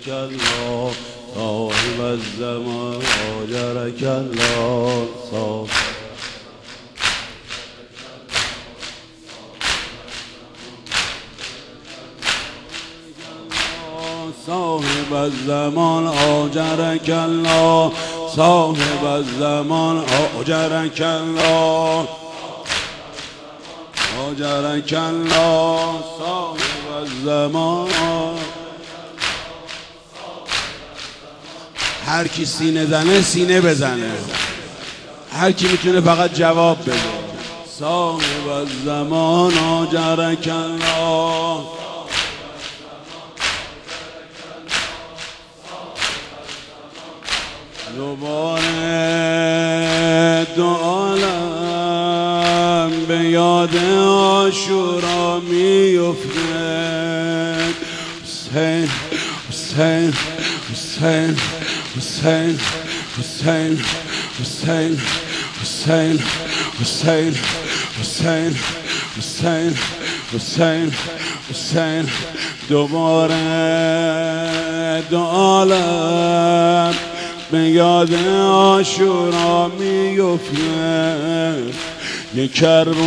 آجرک الله صاحب الزمان آجرک الله صاحب الزمان آجرک الله صاحب الزمان آجرک الله آجرک الله صاحب الزمان. هر کی سینه زنه سینه بزنه، هر کی میتونه فقط جواب بده. صاحب الزمان آجرک الله دوباره دو عالم به یاد عاشورا میفتند. حسین حسین حسین حسین حسین حسین حسین حسین حسین حسین حسین حسین دوباره دو عالم به یاد عاشورا میفتند. یک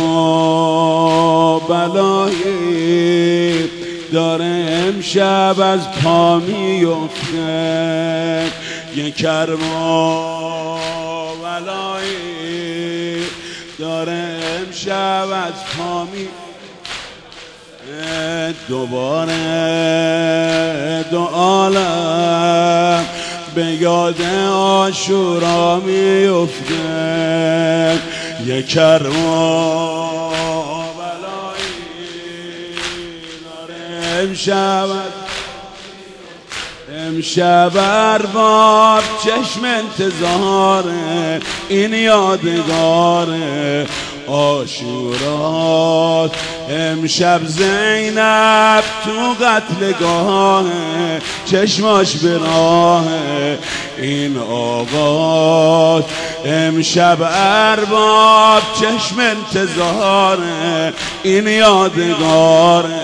کربلایی داره امشب از پا میفته. یک کربلایی داره امشب از پا میفته. دوباره دو عالم به یاد عاشورا میفته. یک کربلایی داره امشب ارباب چشم انتظاره، این یادگاره عاشوراست. امشب زینب تو قتلگاهه، چشماش به راهه، این آقاست. امشب ارباب چشم انتظاره، این یادگاره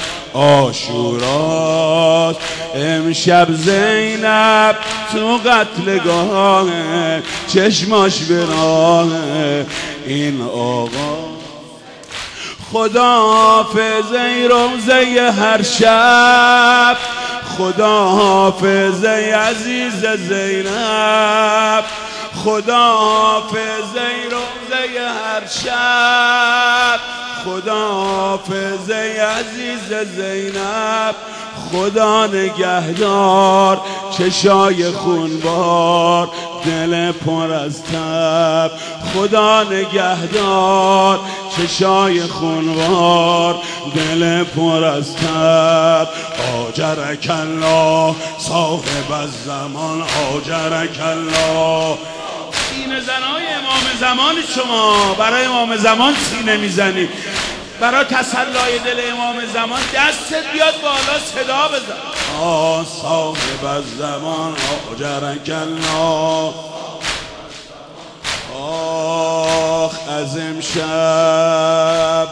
عاشوراست. امشب زینب تو قتلگاهه، چشماش به راهه، این آقا. خدا حافظه روزه هر شب، خدا حافظه عزیز زینب، خدا حافظه روزه هر شب، خدا حافظه عزیز زینب. خدا نگهدار چشای خونبار، دل پر از تب. خدا نگهدار چشای خونبار، دل پر از تب. آجرک الله صاحب الزمان آجرک الله. سینه زنای امام زمان شما برای امام زمان سینه میزنی، برای تسلای دل امام زمان دستت بیاد بالا صدا بزن. صاحب الزمان آجرک الله. آخ از امشب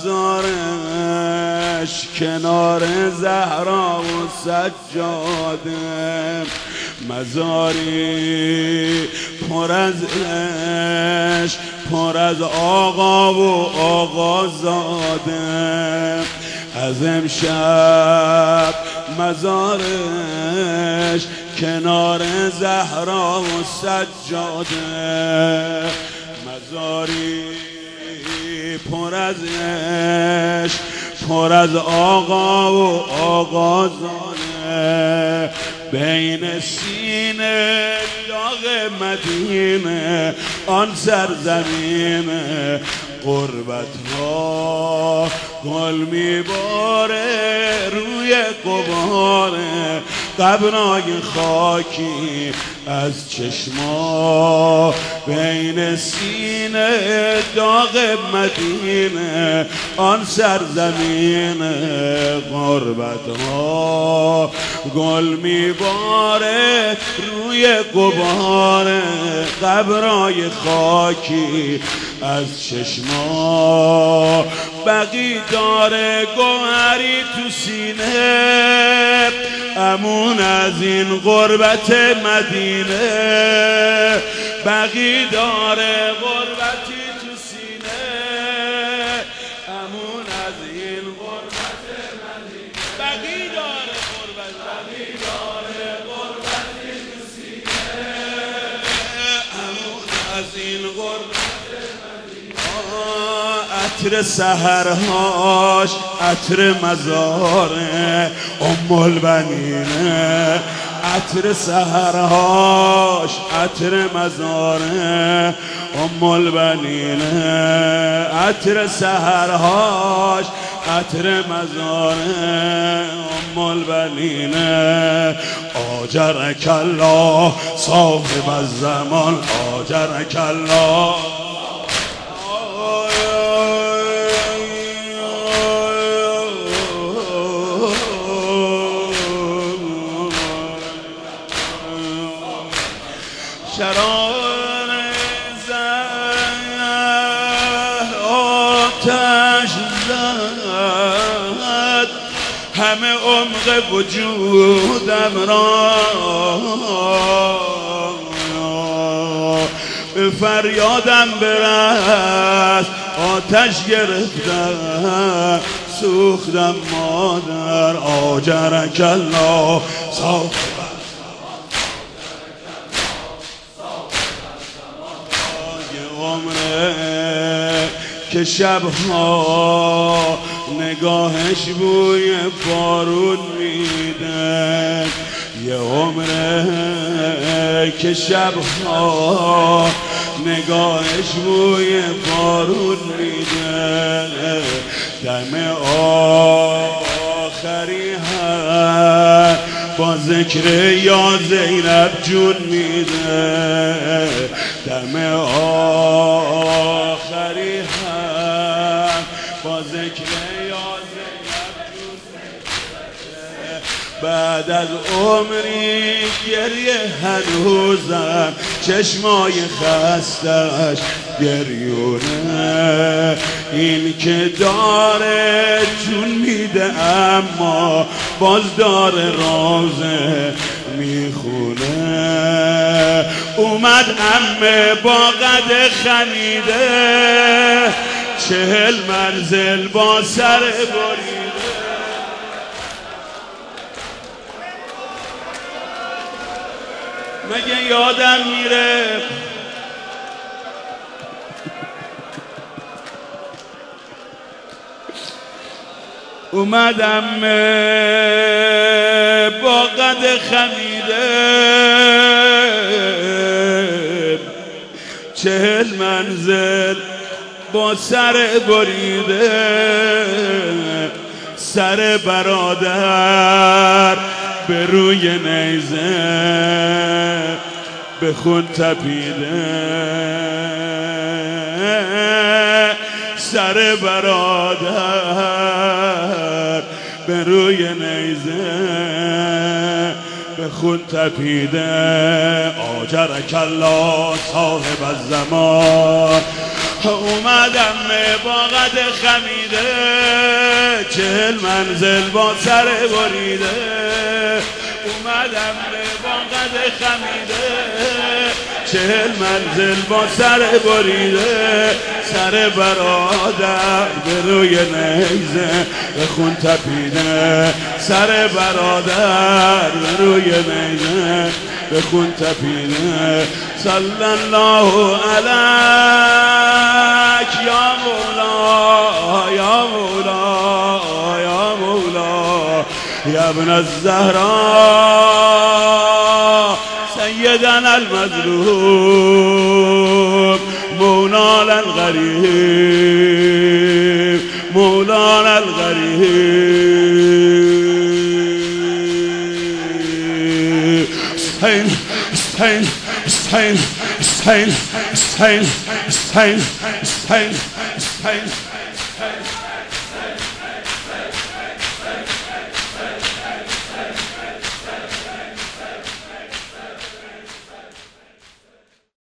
مزارش کنار زهرا و سجاده، مزاری پر از عشق، پر از آقا و آقازاده. از امشب مزارش کنار زهرا و سجاده، مزاری پر از عشق، پر از آقا و آقازاده. بین سینه داغ مدینه، آن سرزمین غربت ها گل میباره روی قبار قبرای خاکی از چشما. بین سینه داغ مدینه، آن سرزمین غربت ها گل میباره روی قبار قبرای خاکی از چشما. بقی داره گوهری تو سینه امون از این غربت مدینه بقی داره غربتی تو سینه امون از این غربت مدینه بقی داره غربتی تو سینه امون از این غربت عطر سحرهاش عطر مزاره البنینه عطر سحرهاش عطر مزاره البنینه عطر سحرهاش عطر مزاره البنینه آجرک الله صاحب الزمان آجرک الله شرار زهر آتش زد همه عمق وجودم را به فریادم برس آتش گرفتم سوختم مادر آجرک الله صاحب که شبها نگاهش بوی بارون میده یه عمره که شبها نگاهش بوی بارون میده دم آخری هم با ذکر یا زینب جون میده دم آخری هم با ذکر یا زینب جون میده بعد از عمری گریه هنوزم چشمای خستش گریونه این که داره جون میده اما باز داره رازه میخونه اومد عمه با قد خمیده 40 منزل با سر بریده مگه یادم میره اومدم با قد خمیده 40 منزل با سر بریده سر برادر به روی نیزه به خون تپیده سر برادر به روی نیزه به خون تپیده آجرک الله صاحب الزمان اومدم با قد خمیده 40 منزل با سر بریده اومدم با قد خمیده 40 منزل با سر بریده سر برادر به روی نیزه به خون تپیده سر برادر به روی نیزه به خون تپیده صلی الله علیک یا مولا یا مولا یا مولا یا ابن الزهراء سیدنا المظلوم مولانا الغریب مولانا الغریب استعین استعین استعین استعین استعین استعین استعین استعین